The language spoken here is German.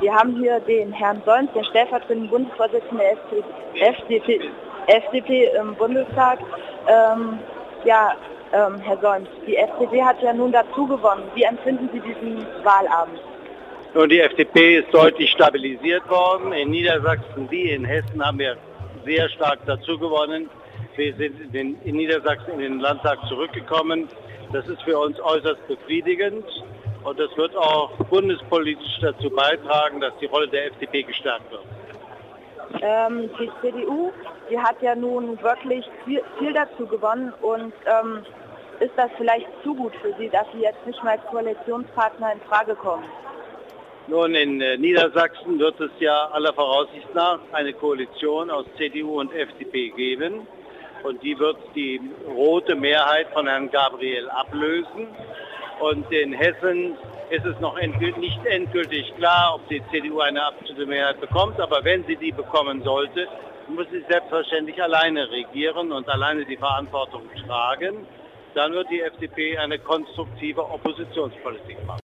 Wir haben hier den Herrn Solms, der stellvertretende Bundesvorsitzende der FDP im Bundestag. Herr Solms, die FDP hat ja nun dazu gewonnen. Wie empfinden Sie diesen Wahlabend? Nun, die FDP ist deutlich stabilisiert worden. In Niedersachsen wie in Hessen haben wir sehr stark dazu gewonnen. Wir sind in Niedersachsen in den Landtag zurückgekommen. Das ist für uns äußerst befriedigend und das wird auch bundespolitisch dazu beitragen, dass die Rolle der FDP gestärkt wird. Die CDU, die hat ja nun wirklich viel dazu gewonnen und ist das vielleicht zu gut für Sie, dass Sie jetzt nicht mehr als Koalitionspartner in Frage kommen? Nun, in Niedersachsen wird es ja aller Voraussicht nach eine Koalition aus CDU und FDP geben. Und die wird die rote Mehrheit von Herrn Gabriel ablösen. Und in Hessen ist es noch nicht endgültig klar, ob die CDU eine absolute Mehrheit bekommt. Aber wenn sie die bekommen sollte, muss sie selbstverständlich alleine regieren und alleine die Verantwortung tragen. Dann wird die FDP eine konstruktive Oppositionspolitik machen.